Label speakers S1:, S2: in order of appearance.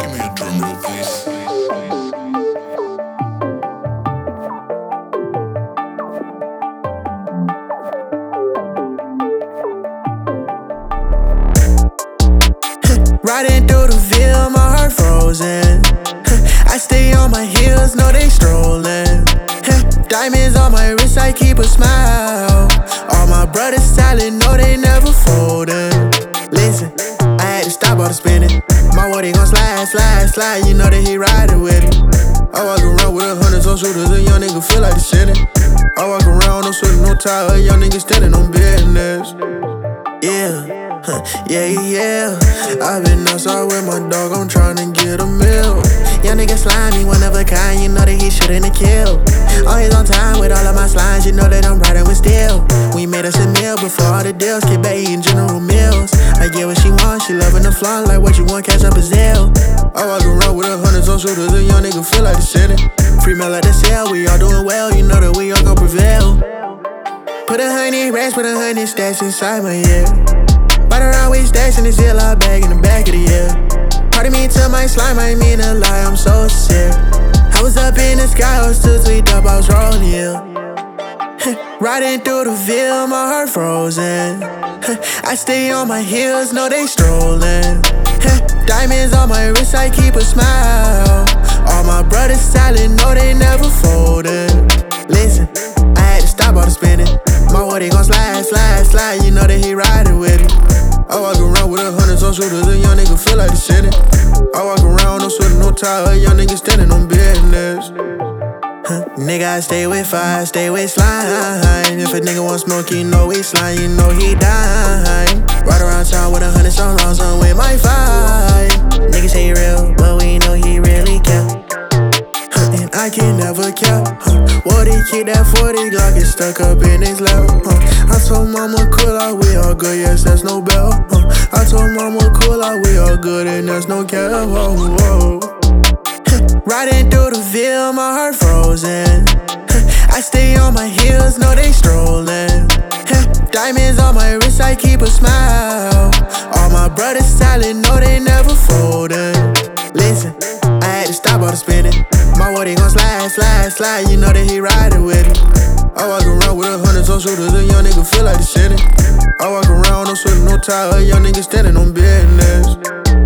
S1: Give me a drum roll, please.
S2: Riding through the Ville, my heart frozen. I stay on my heels, know they strolling. Diamonds on my wrist, I keep a smile. All my brothers silent, know they never folding. Listen, I had to stop all the spinning. My word, they gon' slide, slide, slide. You know that he riding with it. I walk around with 100 on shooters, a young nigga feel like the shitting. I walk around, no sweat, no tie, a young nigga standing on business. Yeah. I've been outside with my dog, I'm tryna get a meal. Young nigga slimy, one of a kind, you know that he shouldn't have killed. Always on time with all of my slimes, you know that I'm riding with steel. We made us a meal before all the deals, kid baby in General Mills. I get what she wants, she loving the flan, like what you want, catch up a Zell. I walk around with 100 on shooters, a young nigga feel like the shitting. Free mail at the sale, we all doing well, you know that we all gon' prevail. Put 100 racks, put 100 stacks inside my ear. Ride around with stacks in the Ziploc bag in the back of the year. Pardon me to my slime, I mean a lie, I'm so sick. I was up in the sky, I was too tweaked up, I was rolling hill. Riding through the Ville, my heart frozen. I stay on my heels, know they strolling. Diamonds on my wrist, I keep a smile. All my brothers silent, know they never folding. Listen, I had to stop all the spinning. My word, they gon' slide, slide, slide. You know that he riding with it. I walk around with 100 on shooters, a young nigga feel like the shitting. I walk around, no sweat, no tie, a young nigga standing on business. Nigga, I stay with fire, stay with slime. If a nigga want smoke, you know he slime, you know he dying. Ride around town with 100 so long, so with my five. Niggas say he real, but we know he really care. And I can never care. What he keep that 40 Glock, get stuck up in his lap. I told mama cool out, we all good, yes, there's no bell. I told mama cool out, we all good, and there's no cap. Riding through the Ville, my heart frozen. I stay on my heels, know they strolling. Diamonds on my wrist, I keep a smile. All my brothers silent, know they never folding. Listen, I had to stop all the spinning. My word, they gon' slide, slide, slide. You know that he riding with it. I walk around with 100 on shooters, a young nigga feel like the shitting. I walk around, no sweat, no tie, a young nigga standing on business.